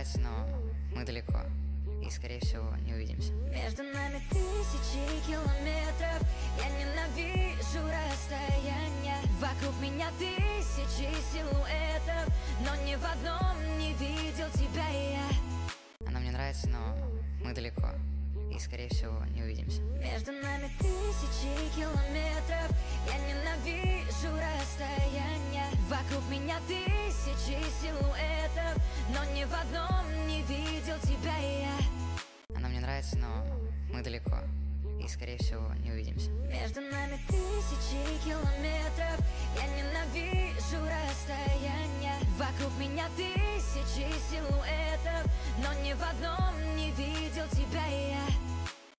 нравится, но мы далеко и, скорее всего, не увидимся. Между нами тысячи километров. Я ненавижу расстояние. Вокруг меня тысячи силуэтов, но ни в одном не видел тебя я. Она мне нравится, но мы далеко и, скорее всего, не увидимся. Между нами тысячи километров. Я ненавижу расстояние. Вокруг меня тысячи силуэтов, но ни в одном не видел тебя я. Она мне нравится, но мы далеко и, скорее всего, не увидимся. Между нами тысячи километров. Я ненавижу расстояние. Вокруг меня тысячи силуэтов, но ни в одном не видел тебя я.